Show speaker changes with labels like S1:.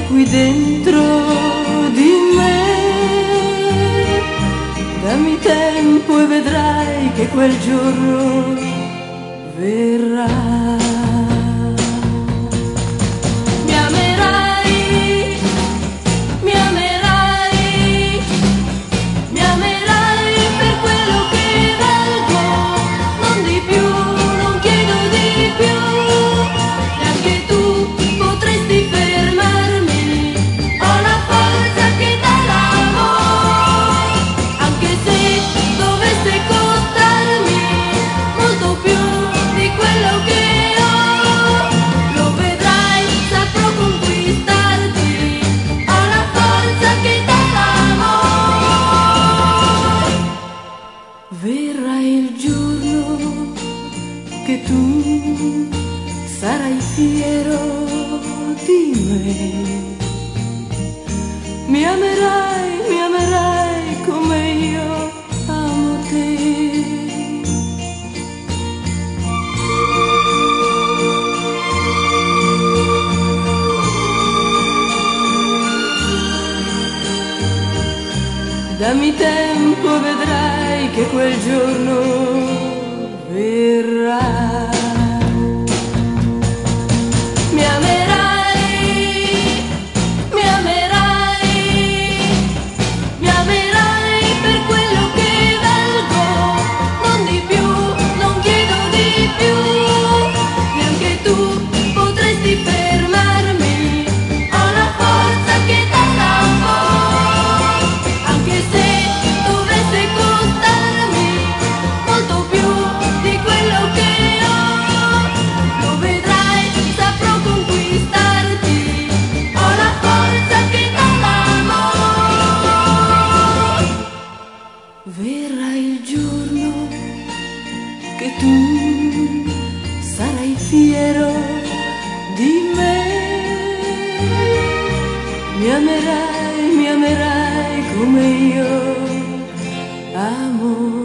S1: qui dentro di me. Dammi tempo e vedrai che quel giorno verrà. Verrà il giorno che tu sarai fiero di me. Mi amerai come io amo te. Dammi tempo e vedrai che quel giorno verrà. Mi amerai, mi amerai, mi amerai per quello che valgo, non di più, non chiedo di più. Neanche tu potresti fermarmi, ho la forza che dà l'amore, anche se dovesse costarmi molto più di quello che ho. Lo vedrai, saprò conquistarti, ho la forza che dà l'amore. Verrà il giorno che tu sarai fiero di me. Mi amerai come io amo